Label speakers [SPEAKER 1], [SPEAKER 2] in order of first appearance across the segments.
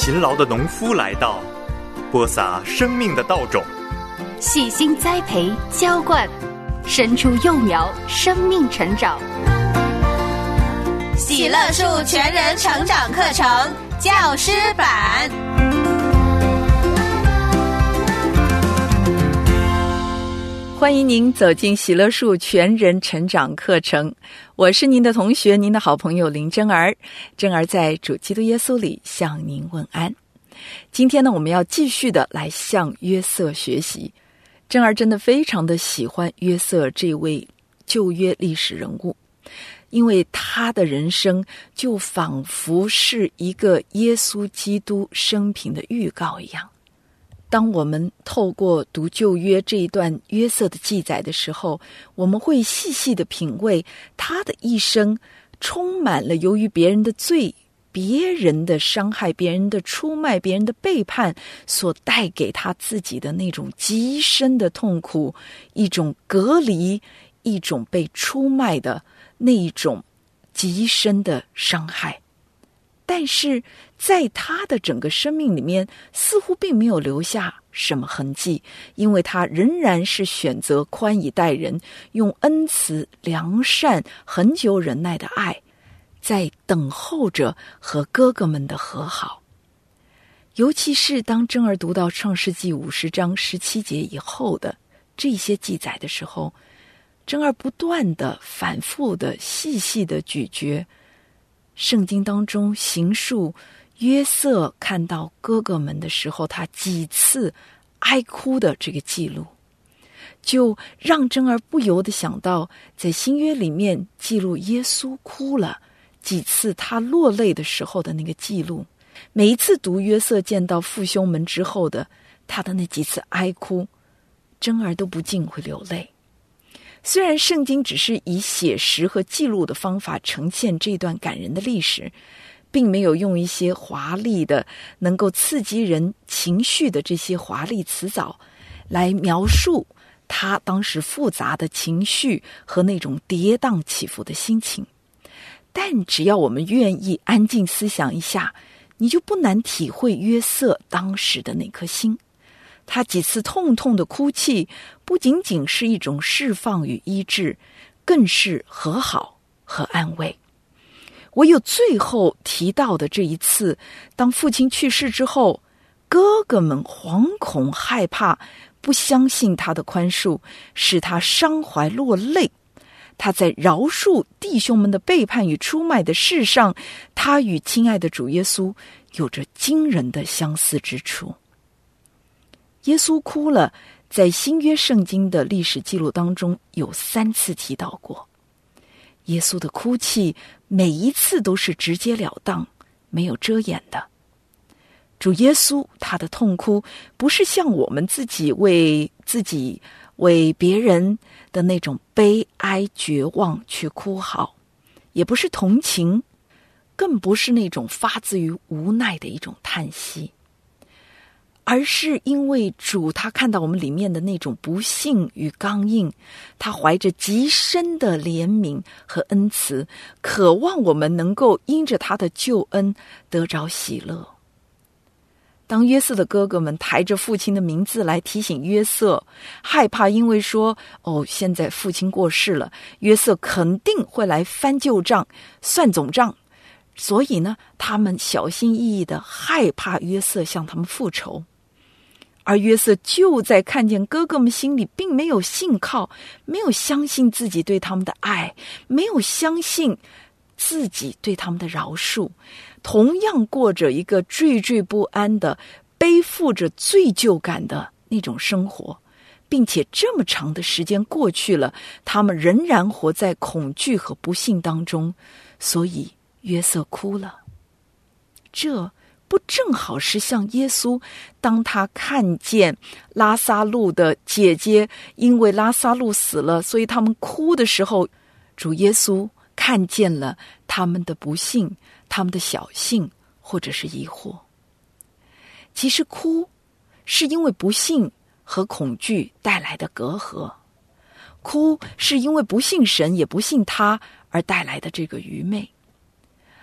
[SPEAKER 1] 勤劳的农夫来到，播撒生命的稻种，
[SPEAKER 2] 细心栽培浇灌，生出幼苗，生命成长。
[SPEAKER 3] 喜乐树全人成长课程教师版。
[SPEAKER 4] 欢迎您走进喜乐树全人成长课程，我是您的同学，您的好朋友林真儿。真儿在主基督耶稣里向您问安。今天呢，我们要继续的来向约瑟学习。真儿真的非常的喜欢约瑟这位旧约历史人物，因为他的人生就仿佛是一个耶稣基督生平的预告一样。当我们透过读旧约这一段约瑟的记载的时候，我们会细细的品味他的一生充满了由于别人的罪、别人的伤害、别人的出卖、别人的背叛所带给他自己的那种极深的痛苦，一种隔离，一种被出卖的那一种极深的伤害。但是在他的整个生命里面似乎并没有留下什么痕迹，因为他仍然是选择宽以待人，用恩慈、良善、恒久忍耐的爱在等候着和哥哥们的和好。尤其是当真儿读到创世纪50章17节以后的这些记载的时候，真儿不断的反复的细细的咀嚼圣经当中形述约瑟看到哥哥们的时候他几次哀哭的这个记录，就让真儿不由得想到在新约里面记录耶稣哭了几次他落泪的时候的那个记录。每一次读约瑟见到父兄们之后的他的那几次哀哭，真儿都不禁会流泪。虽然圣经只是以写实和记录的方法呈现这段感人的历史，并没有用一些华丽的能够刺激人情绪的这些华丽词藻来描述他当时复杂的情绪和那种跌宕起伏的心情，但只要我们愿意安静思想一下，你就不难体会约瑟当时的那颗心。他几次痛痛的哭泣，不仅仅是一种释放与医治，更是和好和安慰。唯有最后提到的这一次，当父亲去世之后，哥哥们惶恐害怕，不相信他的宽恕，使他伤怀落泪。他在饶恕弟兄们的背叛与出卖的事上，他与亲爱的主耶稣有着惊人的相似之处。耶稣哭了，在新约圣经的历史记录当中有3次提到过。耶稣的哭泣每一次都是直截了当，没有遮掩的。主耶稣他的痛哭不是像我们自己为别人的那种悲哀绝望去哭嚎，也不是同情，更不是那种发自于无奈的一种叹息，而是因为主他看到我们里面的那种不幸与刚硬，他怀着极深的怜悯和恩慈，渴望我们能够因着他的救恩得着喜乐。当约瑟的哥哥们抬着父亲的名字来提醒约瑟，害怕因为说现在父亲过世了，约瑟肯定会来翻旧账算总账，所以呢他们小心翼翼的害怕约瑟向他们复仇。而约瑟就在看见哥哥们心里并没有信靠，没有相信自己对他们的爱，没有相信自己对他们的饶恕，同样过着一个惴惴不安的背负着罪疚感的那种生活，并且这么长的时间过去了，他们仍然活在恐惧和不幸当中，所以约瑟哭了。这不正好是像耶稣当他看见拉撒路的姐姐因为拉撒路死了，所以他们哭的时候，主耶稣看见了他们的不幸，他们的小幸或者是疑惑。其实哭是因为不幸和恐惧带来的隔阂，哭是因为不信神也不信他而带来的这个愚昧。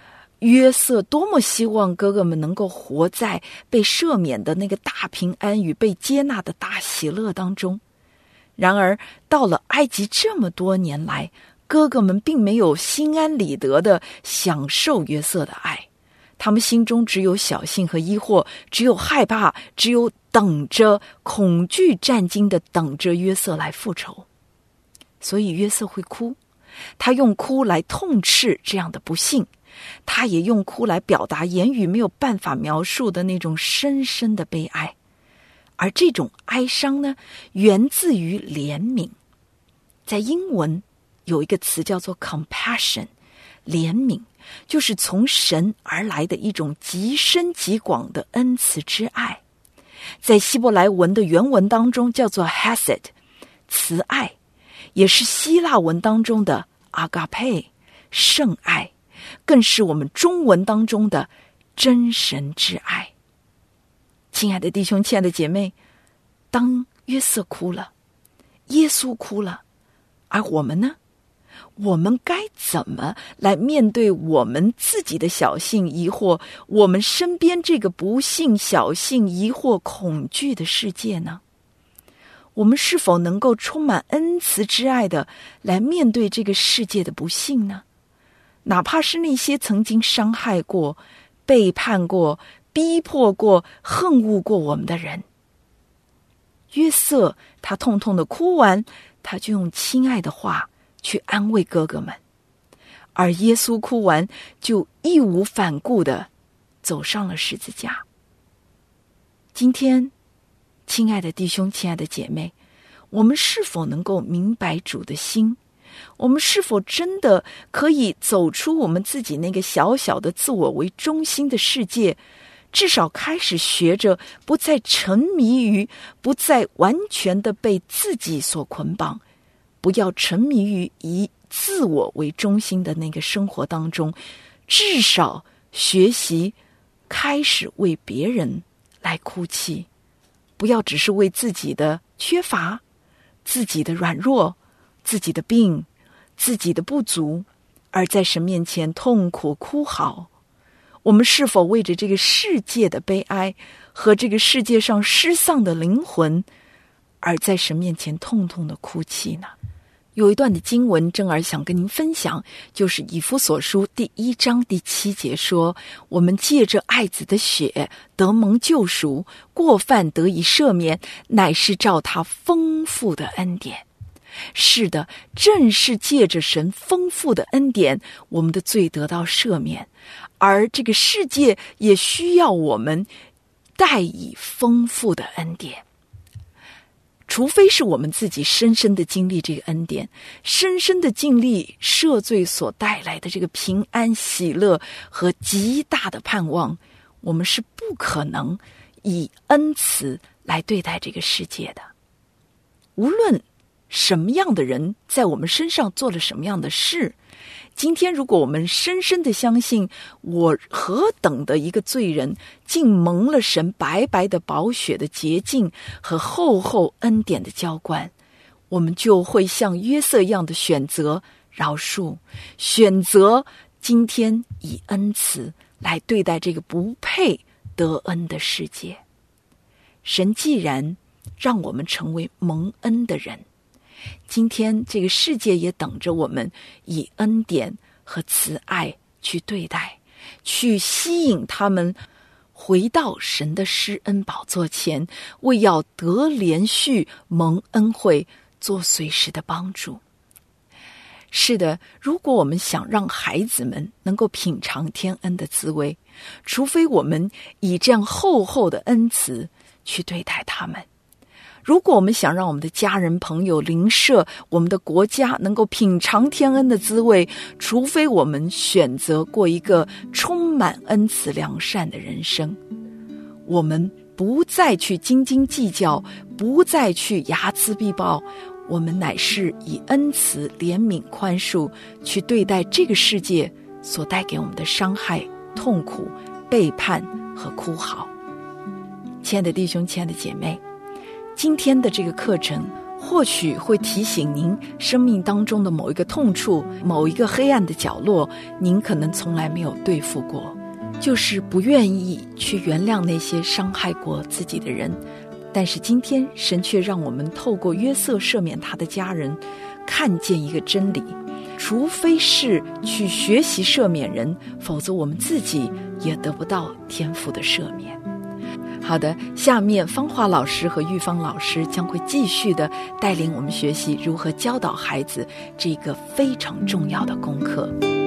[SPEAKER 4] 约瑟多么希望哥哥们能够活在被赦免的那个大平安与被接纳的大喜乐当中。然而到了埃及这么多年来，哥哥们并没有心安理得地享受约瑟的爱，他们心中只有侥幸和疑惑，只有害怕，只有等着恐惧战惊地等着约瑟来复仇。所以约瑟会哭，他用哭来痛斥这样的不幸，他也用哭来表达言语没有办法描述的那种深深的悲哀。而这种哀伤呢，源自于怜悯。在英文有一个词叫做 compassion， 怜悯就是从神而来的一种极深极广的恩慈之爱。在希伯来文的原文当中叫做 hesed， 慈爱，也是希腊文当中的 agape， 圣爱，更是我们中文当中的真神之爱。亲爱的弟兄，亲爱的姐妹，当约瑟哭了，耶稣哭了，而我们呢？我们该怎么来面对我们自己的小幸疑惑，我们身边这个不幸、小幸、疑惑、恐惧的世界呢？我们是否能够充满恩慈之爱的来面对这个世界的不幸呢？哪怕是那些曾经伤害过、背叛过、逼迫过、恨恶过我们的人。约瑟他痛痛的哭完，他就用亲爱的话去安慰哥哥们，而耶稣哭完就义无反顾地走上了十字架。今天亲爱的弟兄，亲爱的姐妹，我们是否能够明白主的心？我们是否真的可以走出我们自己那个小小的自我为中心的世界，至少开始学着不再沉迷于，不再完全的被自己所捆绑，不要沉迷于以自我为中心的那个生活当中，至少学习开始为别人来哭泣，不要只是为自己的缺乏、自己的软弱、自己的病、自己的不足，而在神面前痛苦哭嚎。我们是否为着这个世界的悲哀和这个世界上失丧的灵魂，而在神面前痛痛的哭泣呢？有一段的经文正儿想跟您分享，就是以弗所书第1章第7节说，我们借着爱子的血得蒙救赎，过犯得以赦免，乃是照他丰富的恩典。是的，正是借着神丰富的恩典，我们的罪得到赦免，而这个世界也需要我们带以丰富的恩典。除非是我们自己深深的经历这个恩典，深深的经历赦罪所带来的这个平安喜乐和极大的盼望，我们是不可能以恩慈来对待这个世界的。无论什么样的人在我们身上做了什么样的事，今天如果我们深深的相信我何等的一个罪人，竟蒙了神白白的宝血的洁净和厚厚恩典的浇灌，我们就会像约瑟一样的选择饶恕，选择今天以恩慈来对待这个不配得恩的世界。神既然让我们成为蒙恩的人，今天这个世界也等着我们以恩典和慈爱去对待，去吸引他们回到神的施恩宝座前，为要得连续蒙恩惠做随时的帮助。是的，如果我们想让孩子们能够品尝天恩的滋味，除非我们以这样厚厚的恩慈去对待他们。如果我们想让我们的家人、朋友、邻舍、我们的国家能够品尝天恩的滋味，除非我们选择过一个充满恩慈良善的人生，我们不再去斤斤计较，不再去睚眦必报，我们乃是以恩慈、怜悯、宽恕去对待这个世界所带给我们的伤害、痛苦、背叛和哭嚎。亲爱的弟兄，亲爱的姐妹，今天的这个课程或许会提醒您生命当中的某一个痛处，某一个黑暗的角落，您可能从来没有对付过，就是不愿意去原谅那些伤害过自己的人。但是今天神却让我们透过约瑟赦免他的家人，看见一个真理，除非是去学习赦免人，否则我们自己也得不到天父的赦免。好的，下面芳华老师和玉芳老师将会继续的带领我们学习如何教导孩子这个非常重要的功课。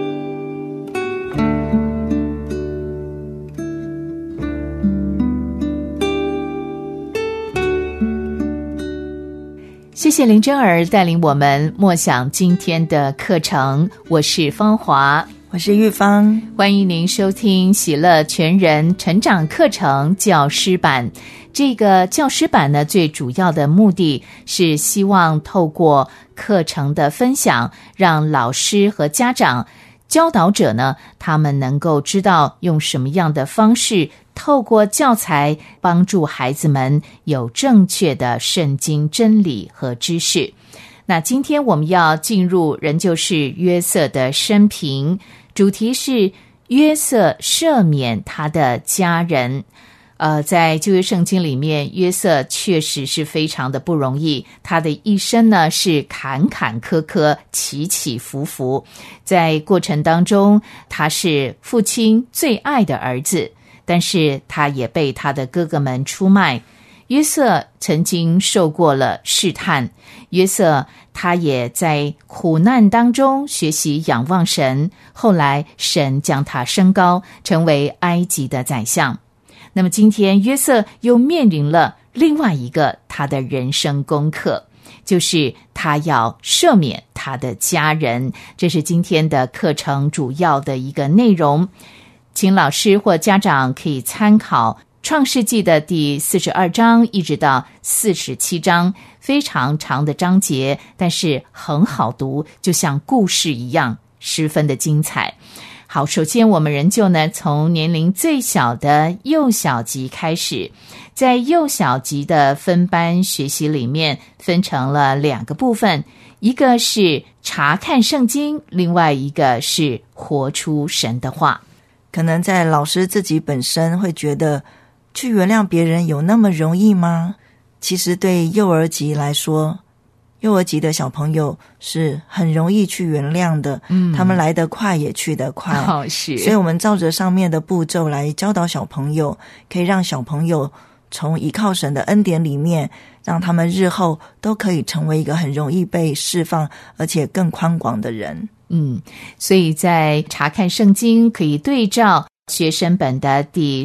[SPEAKER 5] 谢谢林真儿带领我们默想今天的课程，我是芳华，
[SPEAKER 6] 我是玉芳，
[SPEAKER 5] 欢迎您收听喜乐全人成长课程教师版。这个教师版呢，最主要的目的是希望透过课程的分享，让老师和家长、教导者呢，他们能够知道用什么样的方式透过教材帮助孩子们有正确的圣经真理和知识。那今天我们要进入仍旧是约瑟的生平，主题是约瑟赦免他的家人。在旧约圣经里面，约瑟确实是非常的不容易，他的一生呢是坎坎坷坷，起起伏伏。在过程当中，他是父亲最爱的儿子，但是他也被他的哥哥们出卖。约瑟曾经受过了试探，约瑟他也在苦难当中学习仰望神，后来神将他升高，成为埃及的宰相。那么今天约瑟又面临了另外一个他的人生功课，就是他要赦免他的家人。这是今天的课程主要的一个内容，请老师或家长可以参考创世纪的第42章一直到47章，非常长的章节，但是很好读，就像故事一样，十分的精彩。好，首先我们仍旧呢从年龄最小的幼小级开始，在幼小级的分班学习里面分成了2个部分，一个是查看圣经，另外一个是活出神的话。
[SPEAKER 6] 可能在老师自己本身会觉得去原谅别人有那么容易吗？其实对幼儿级来说，幼儿级的小朋友是很容易去原谅的，他们来得快也去得快，
[SPEAKER 5] 是。
[SPEAKER 6] 所以我们照着上面的步骤来教导小朋友，可以让小朋友从依靠神的恩典里面，让他们日后都可以成为一个很容易被释放而且更宽广的人。
[SPEAKER 5] 所以在查看圣经可以对照学生本的第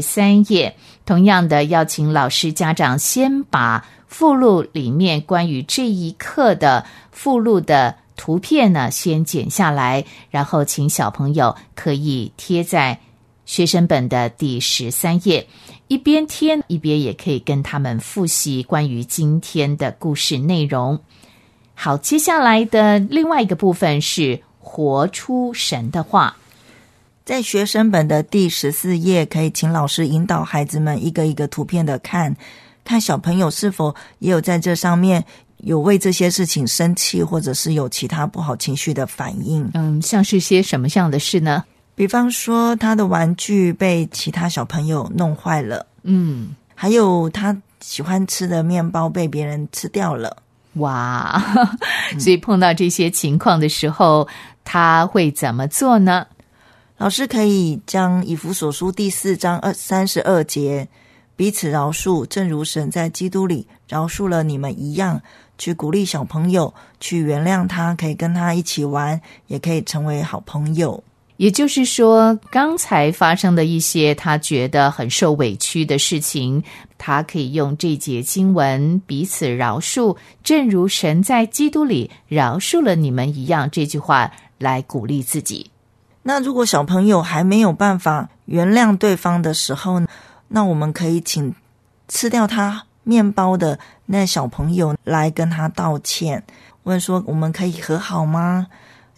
[SPEAKER 5] 13页，同样的要请老师家长先把附录里面关于这一课的附录的图片呢先剪下来，然后请小朋友可以贴在学生本的第13页，一边贴一边也可以跟他们复习关于今天的故事内容。好，接下来的另外一个部分是活出神的话。
[SPEAKER 6] 在学生本的第14页，可以请老师引导孩子们一个一个图片的看小朋友是否也有在这上面有为这些事情生气，或者是有其他不好情绪的反应。
[SPEAKER 5] 像是些什么样的事呢？
[SPEAKER 6] 比方说他的玩具被其他小朋友弄坏了，还有他喜欢吃的面包被别人吃掉了。
[SPEAKER 5] 哇，所以碰到这些情况的时候，他会怎么做呢？
[SPEAKER 6] 老师可以将以弗所书第4章32节，彼此饶恕，正如神在基督里饶恕了你们一样，去鼓励小朋友去原谅他，可以跟他一起玩，也可以成为好朋友。
[SPEAKER 5] 也就是说，刚才发生的一些他觉得很受委屈的事情，他可以用这节经文彼此饶恕，正如神在基督里饶恕了你们一样，这句话来鼓励自己。
[SPEAKER 6] 那如果小朋友还没有办法原谅对方的时候，那我们可以请吃掉他面包的那小朋友来跟他道歉，问说我们可以和好吗？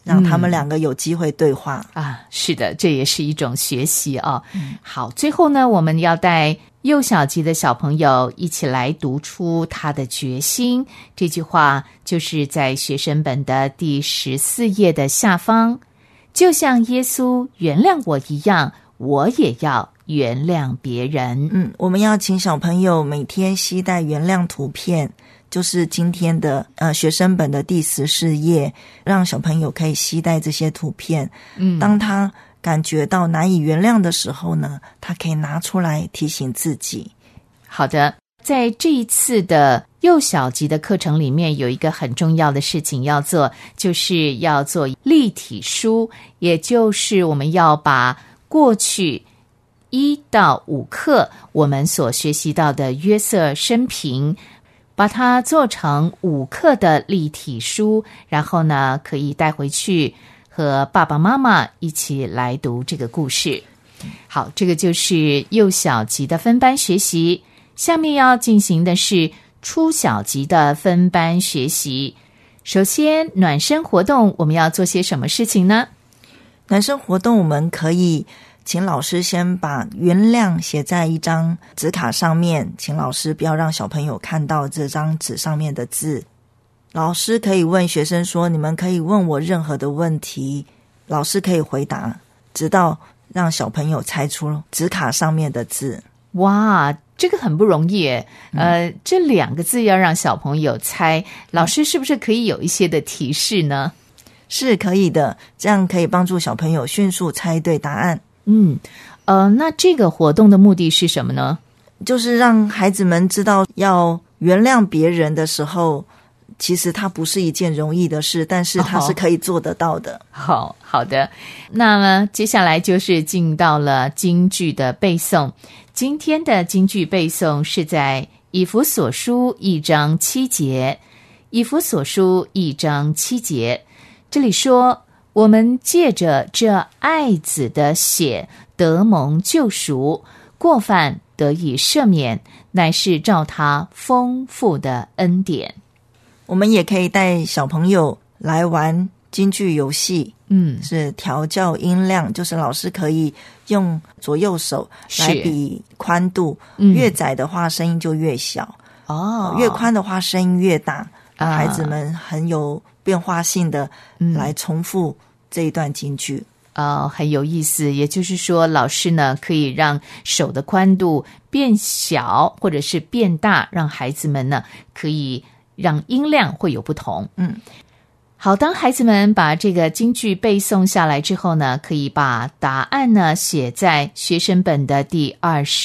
[SPEAKER 6] 让他们两个有机会对话
[SPEAKER 5] 啊。是的，这也是一种学习啊。好，最后呢，我们要带幼小级的小朋友一起来读出他的决心。这句话就是在学生本的第14页的下方，就像耶稣原谅我一样，我也要原谅别人。
[SPEAKER 6] 我们要请小朋友每天携带原谅图片，就是今天的学生本的第14页，让小朋友可以携带这些图片。当他感觉到难以原谅的时候呢，他可以拿出来提醒自己。
[SPEAKER 5] 好的，在这一次的幼小级的课程里面，有一个很重要的事情要做，就是要做立体书，也就是我们要把过去1到5课我们所学习到的约瑟生平，把它做成5课的立体书，然后呢可以带回去和爸爸妈妈一起来读这个故事。好，这个就是幼小级的分班学习。下面要进行的是初小级的分班学习。首先，暖身活动我们要做些什么事情呢？
[SPEAKER 6] 暖身活动我们可以请老师先把原谅写在一张纸卡上面，请老师不要让小朋友看到这张纸上面的字。老师可以问学生说，你们可以问我任何的问题，老师可以回答，直到让小朋友猜出纸卡上面的字。
[SPEAKER 5] 哇，这个很不容易耶。这2个字要让小朋友猜，老师是不是可以有一些的提示呢？
[SPEAKER 6] 是可以的，这样可以帮助小朋友迅速猜对答案。
[SPEAKER 5] 那这个活动的目的是什么呢？
[SPEAKER 6] 就是让孩子们知道，要原谅别人的时候，其实它不是一件容易的事，但是它是可以做得到的。
[SPEAKER 5] 好的，那么接下来就是进到了金句的背诵。今天的金句背诵是在以弗所书1章7节。以弗所书1章7节，这里说，我们借着这爱子的血得蒙救赎，过犯得以赦免，乃是照他丰富的恩典。
[SPEAKER 6] 我们也可以带小朋友来玩金句游戏，是调教音量，就是老师可以用左右手来比宽度，越窄的话声音就越小，越宽的话声音越大，孩子们很有变化性的来重复这一段金句。
[SPEAKER 5] 很有意思，也就是说老师呢可以让手的宽度变小或者是变大，让孩子们呢可以让音量会有不同。好，当孩子们把这个金句背诵下来之后呢，可以把答案呢写在学生本的第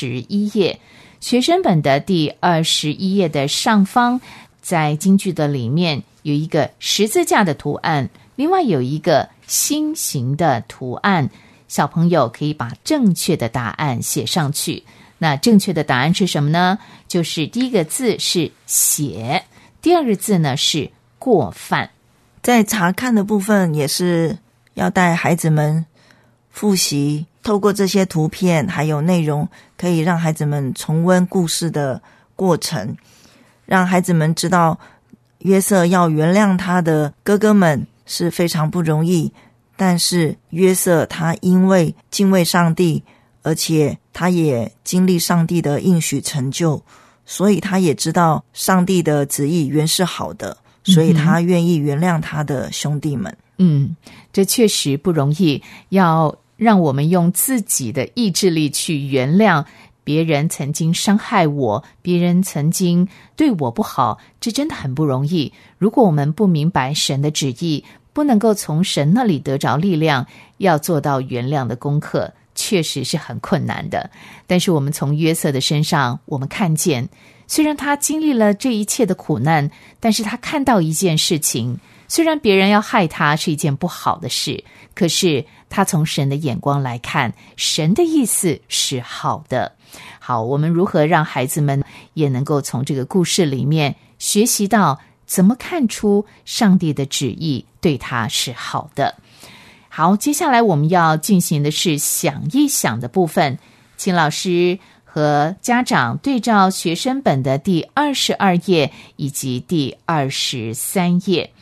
[SPEAKER 5] 21页。学生本的第21页的上方，在金句的里面有一个十字架的图案，另外有一个心形的图案，小朋友可以把正确的答案写上去。那正确的答案是什么呢？就是第一个字是血，第二个字呢是过犯。
[SPEAKER 6] 在查看的部分也是要带孩子们复习，透过这些图片还有内容，可以让孩子们重温故事的过程，让孩子们知道约瑟要原谅他的哥哥们是非常不容易，但是约瑟他因为敬畏上帝，而且他也经历上帝的应许成就，所以他也知道上帝的旨意原是好的，所以他愿意原谅他的兄弟们。
[SPEAKER 5] 这确实不容易，要让我们用自己的意志力去原谅别人曾经伤害我，别人曾经对我不好，这真的很不容易。如果我们不明白神的旨意，不能够从神那里得着力量，要做到原谅的功课，确实是很困难的。但是我们从约瑟的身上，我们看见虽然他经历了这一切的苦难，但是他看到一件事情，虽然别人要害他是一件不好的事，可是他从神的眼光来看，神的意思是好的。好，我们如何让孩子们也能够从这个故事里面学习到怎么看出上帝的旨意对他是好的。好，接下来我们要进行的是想一想的部分，请老师和家长对照学生本的第22页以及第23页。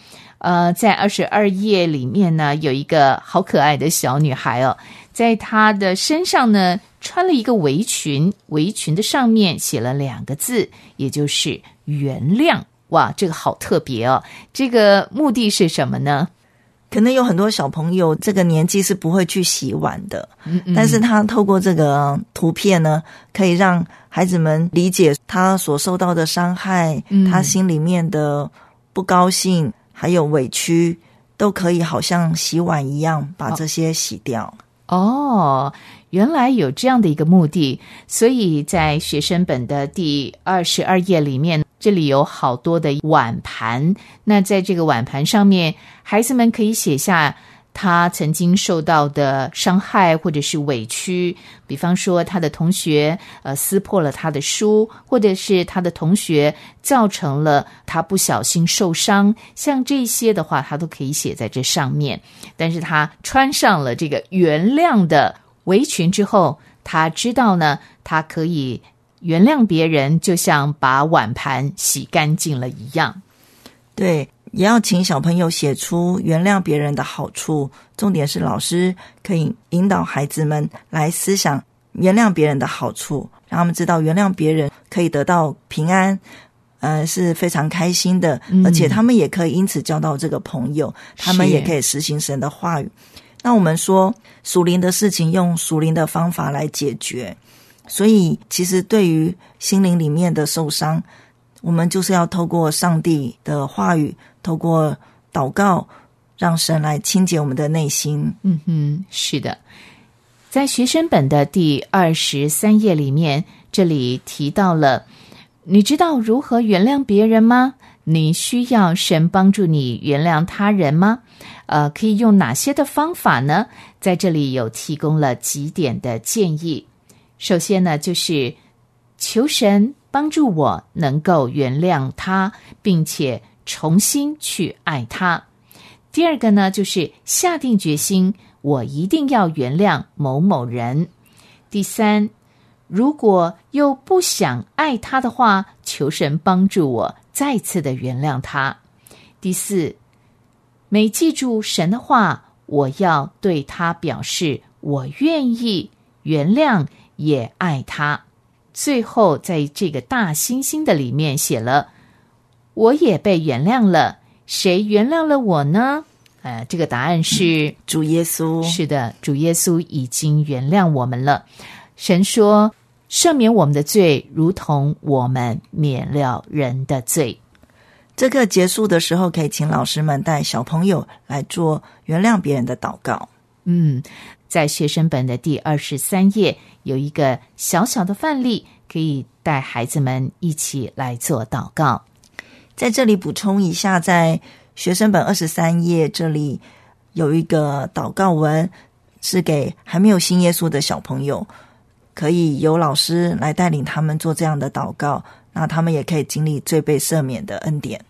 [SPEAKER 5] 在22页里面呢，有一个好可爱的小女孩哦，在她的身上呢穿了一个围裙，围裙的上面写了2个字，也就是原谅。哇，这个好特别哦！这个目的是什么呢？
[SPEAKER 6] 可能有很多小朋友这个年纪是不会去洗碗的，但是他透过这个图片呢，可以让孩子们理解他所受到的伤害，他心里面的不高兴还有委屈，都可以好像洗碗一样把这些洗掉。
[SPEAKER 5] 哦，原来有这样的一个目的，所以在学生本的第22页里面，这里有好多的碗盘，那在这个碗盘上面，孩子们可以写下他曾经受到的伤害或者是委屈，比方说他的同学撕破了他的书，或者是他的同学造成了他不小心受伤，像这些的话他都可以写在这上面。但是他穿上了这个原谅的围裙之后，他知道呢，他可以原谅别人，就像把碗盘洗干净了一样。
[SPEAKER 6] 对，也要请小朋友写出原谅别人的好处，重点是老师可以引导孩子们来思想原谅别人的好处，让他们知道原谅别人可以得到平安，是非常开心的，而且他们也可以因此交到这个朋友，他们也可以实行神的话语。那我们说属灵的事情用属灵的方法来解决，所以其实对于心灵里面的受伤，我们就是要透过上帝的话语，透过祷告，让神来清洁我们的内心。
[SPEAKER 5] 是的。在学生本的第23页里面，这里提到了，你知道如何原谅别人吗？你需要神帮助你原谅他人吗？可以用哪些的方法呢？在这里有提供了几点的建议。首先呢，就是求神帮助我能够原谅他，并且重新去爱他。第二个呢，就是下定决心，我一定要原谅某某人。第三，如果又不想爱他的话，求神帮助我再次的原谅他。第四，每记住神的话，我要对他表示我愿意原谅也爱他。最后在这个大星星的里面写了，我也被原谅了，谁原谅了我呢？这个答案是
[SPEAKER 6] 主耶稣。
[SPEAKER 5] 是的，主耶稣已经原谅我们了。神说赦免我们的罪，如同我们免了人的罪。
[SPEAKER 6] 这个结束的时候，可以请老师们带小朋友来做原谅别人的祷告。
[SPEAKER 5] 在学生本的第23页有一个小小的范例，可以带孩子们一起来做祷告。
[SPEAKER 6] 在这里补充一下，在学生本23页这里有一个祷告文，是给还没有信耶稣的小朋友，可以由老师来带领他们做这样的祷告，那他们也可以经历罪被赦免的恩典。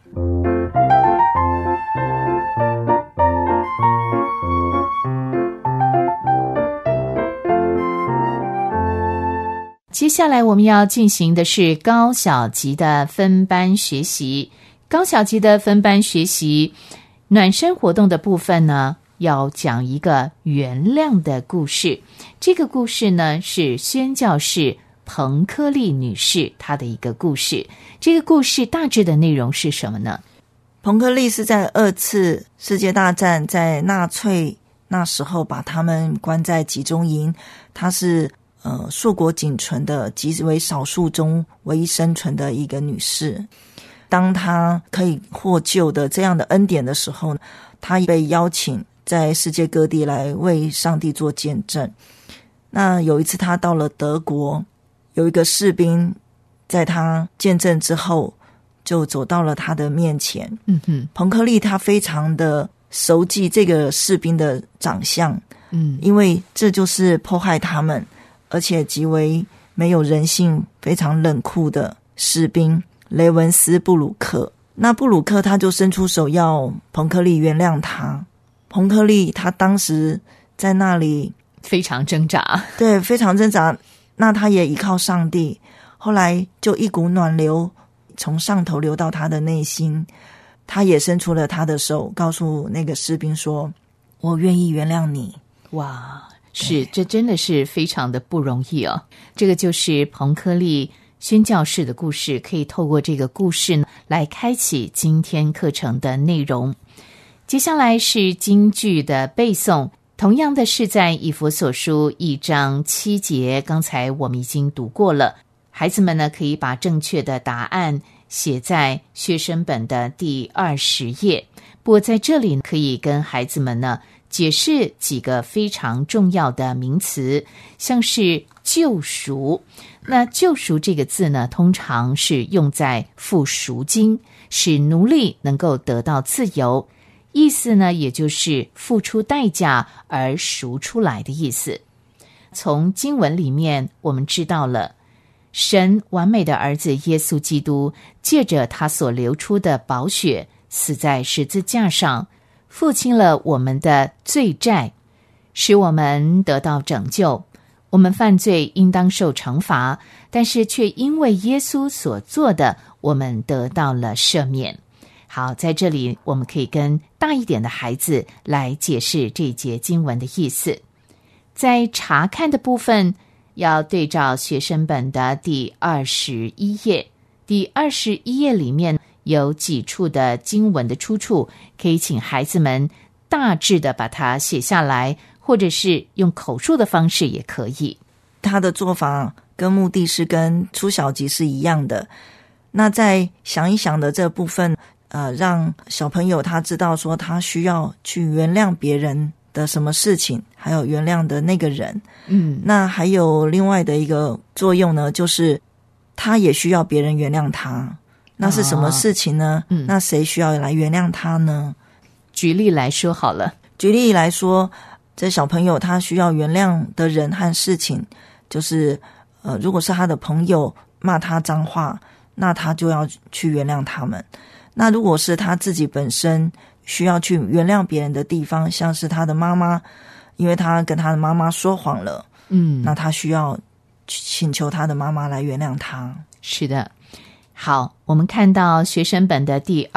[SPEAKER 5] 接下来我们要进行的是高小级的分班学习。高小级的分班学习暖身活动的部分呢，要讲一个原谅的故事。这个故事呢，是宣教士彭科利女士她的一个故事。这个故事大致的内容是什么呢？
[SPEAKER 6] 彭科利是在2次世界大战，在纳粹那时候把他们关在集中营，她是硕果仅存的极为少数中唯一生存的一个女士。当她可以获救的这样的恩典的时候，她被邀请在世界各地来为上帝做见证。那有一次她到了德国，有一个士兵在她见证之后就走到了她的面前。彭科利她非常的熟记这个士兵的长相，因为这就是迫害他们而且极为没有人性、非常冷酷的士兵雷文斯·布鲁克。那布鲁克他就伸出手要彭科利原谅他。彭科利他当时在那里
[SPEAKER 5] 非常挣扎，
[SPEAKER 6] 对，非常挣扎。那他也依靠上帝，后来就一股暖流从上头流到他的内心， 他也伸出了他的手，告诉那个士兵说，我愿意原谅你。
[SPEAKER 5] 哇，是，这真的是非常的不容易哦。这个就是彭柯利宣教士的故事，可以透过这个故事呢来开启今天课程的内容。接下来是金句的背诵，同样的是在以弗所书1章7节，刚才我们已经读过了。孩子们呢，可以把正确的答案写在学生本的第20页。不过在这里可以跟孩子们呢解释几个非常重要的名词，像是救赎。那救赎这个字呢，通常是用在付赎金，使奴隶能够得到自由，意思呢也就是付出代价而赎出来的意思。从经文里面我们知道了，神完美的儿子耶稣基督借着他所流出的宝血死在十字架上，付清了我们的罪债，使我们得到拯救。我们犯罪应当受惩罚，但是却因为耶稣所做的，我们得到了赦免。好，在这里我们可以跟大一点的孩子来解释这一节经文的意思。在查看的部分要对照学生本的第21页，第21页里面有几处的经文的出处，可以请孩子们大致的把它写下来，或者是用口述的方式也可以。
[SPEAKER 6] 他的做法跟目的是跟出小集是一样的。那在想一想的这部分，让小朋友他知道说他需要去原谅别人的什么事情，还有原谅的那个人。那还有另外的一个作用呢，就是他也需要别人原谅他。那是什么事情呢？那谁需要来原谅他呢？
[SPEAKER 5] 举例来说好了。
[SPEAKER 6] 举例来说，这小朋友他需要原谅的人和事情，就是如果是他的朋友骂他脏话，那他就要去原谅他们。那如果是他自己本身需要去原谅别人的地方，像是他的妈妈，因为他跟他的妈妈说谎了，那他需要请求他的妈妈来原谅他。
[SPEAKER 5] 是的。好，我们看到学生本的第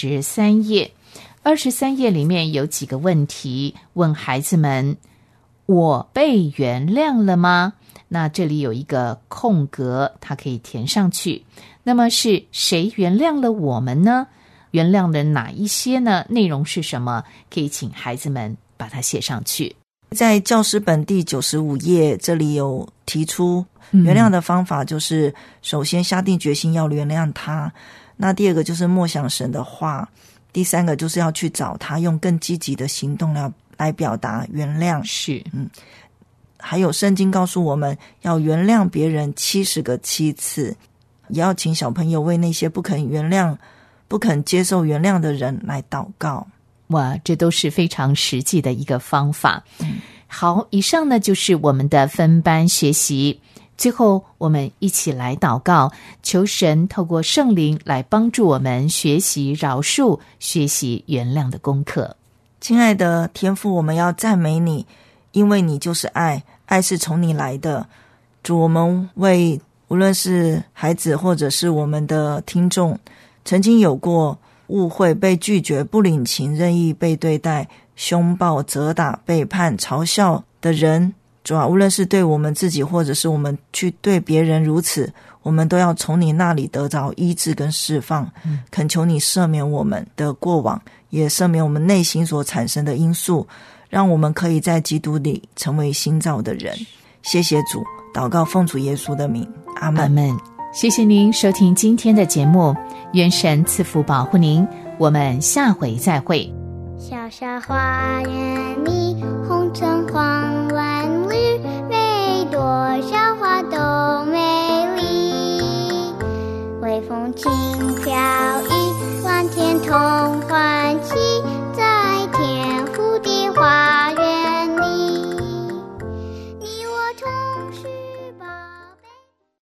[SPEAKER 5] 23页，23页里面有几个问题，问孩子们，我被原谅了吗？那这里有一个空格，它可以填上去。那么是谁原谅了我们呢？原谅了哪一些呢？内容是什么？可以请孩子们把它写上去。
[SPEAKER 6] 在教师本第95页，这里有提出原谅的方法，就是首先下定决心要原谅他，那第二个就是默想神的话，第三个就是要去找他，用更积极的行动来表达原谅。
[SPEAKER 5] 是，
[SPEAKER 6] 还有圣经告诉我们要原谅别人70个7次，也要请小朋友为那些不肯原谅、不肯接受原谅的人来祷告。
[SPEAKER 5] 哇，这都是非常实际的一个方法。好，以上呢就是我们的分班学习。最后我们一起来祷告，求神透过圣灵来帮助我们学习饶恕、学习原谅的功课。
[SPEAKER 6] 亲爱的天父，我们要赞美你，因为你就是爱，爱是从你来的。主，我们为无论是孩子或者是我们的听众，曾经有过误会、被拒绝、不领情、任意被对待、凶暴、责打、背叛、嘲笑的人，主啊，无论是对我们自己或者是我们去对别人如此，我们都要从你那里得着医治跟释放。恳求你赦免我们的过往，也赦免我们内心所产生的因素，让我们可以在基督里成为新造的人。谢谢主，祷告奉主耶稣的名，阿们。
[SPEAKER 5] 阿们。谢谢您收听今天的节目，愿神赐福保护您，我们下回再会。
[SPEAKER 7] 小小花园里